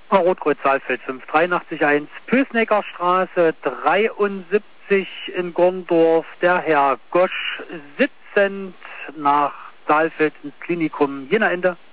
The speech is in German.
Rotkreuz Saalfeld 5881, Pösnecker Straße 73 in Gorndorf. Der Herr Gosch sitzend nach Saalfeld ins Klinikum Jena Ende.